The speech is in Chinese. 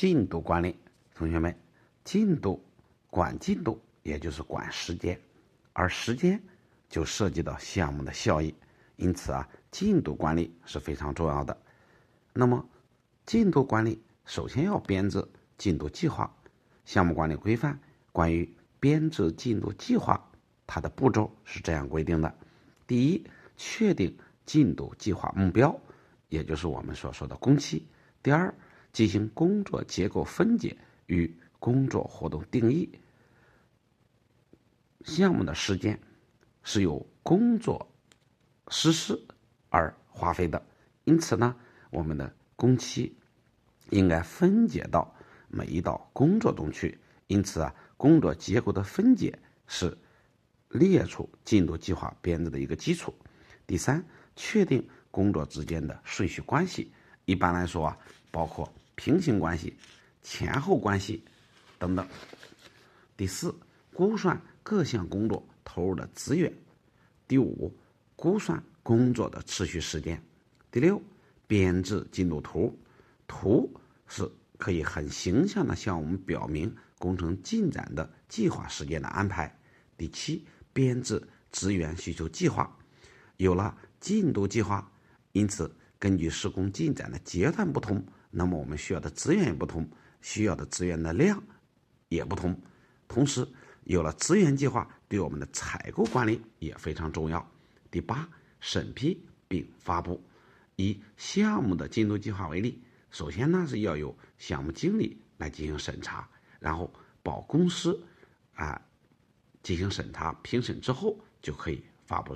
进度管理，同学们，进度管进度，也就是管时间，而时间就涉及到项目的效益，因此进度管理是非常重要的。那么，进度管理首先要编制进度计划。项目管理规范关于编制进度计划，它的步骤是这样规定的：第一，确定进度计划目标，也就是我们所说的工期；第二，进行工作结构分解与工作活动定义。项目的时间是由工作实施而花费的，因此呢，我们的工期应该分解到每一道工作中去。因此工作结构的分解是列出进度计划编制的一个基础。第三，确定工作之间的顺序关系，一般来说包括平行关系、前后关系等等。第四，估算各项工作投入的资源。第五，估算工作的持续时间。第六，编制进度图，图是可以很形象地向我们表明工程进展的计划时间的安排。第七，编制资源需求计划。有了进度计划，因此根据施工进展的阶段不同，那么我们需要的资源也不同，需要的资源的量也不同。同时，有了资源计划，对我们的采购管理也非常重要。第八，审批并发布。以项目的进度计划为例，首先呢是要由项目经理来进行审查，然后保公司进行审查，评审之后就可以发布。